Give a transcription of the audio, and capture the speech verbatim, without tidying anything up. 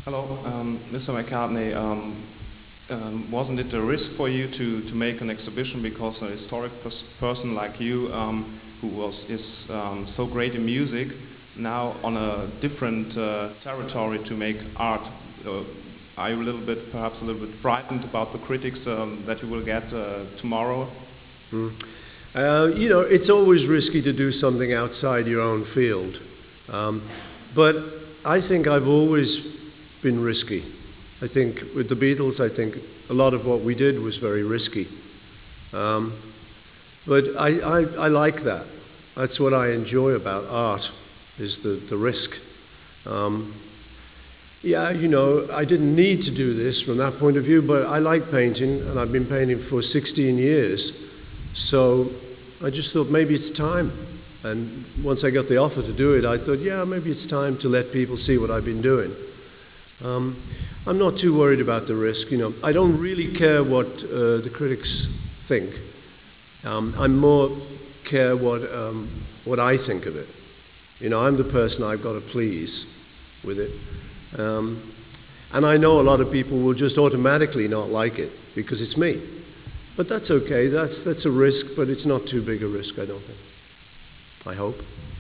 Hello, um, Mister McCartney. Um, um, wasn't it a risk for you to, to make an exhibition because a historic pers person like you, um, who was is um, so great in music, now on a different uh, territory to make art? Uh, are you a little bit, perhaps a little bit frightened about the critics um, that you will get uh, tomorrow? Mm. Uh, you know, it's always risky to do something outside your own field. Um, but I think I've always been risky. I think with the Beatles, I think a lot of what we did was very risky. Um, but I, I, I like that. That's what I enjoy about art, is the, the risk. Um, yeah, you know, I didn't need to do this from that point of view, but I like painting, and I've been painting for sixteen years. So I just thought maybe it's time. And once I got the offer to do it, I thought, yeah, maybe it's time to let people see what I've been doing. Um, I'm not too worried about the risk. You know, I don't really care what uh, the critics think. Um, I'm more care what um, what I think of it. You know, I'm the person I've got to please with it. Um, and I know a lot of people will just automatically not like it because it's me. But that's okay. That's that's a risk, but it's not too big a risk, I don't think. I hope.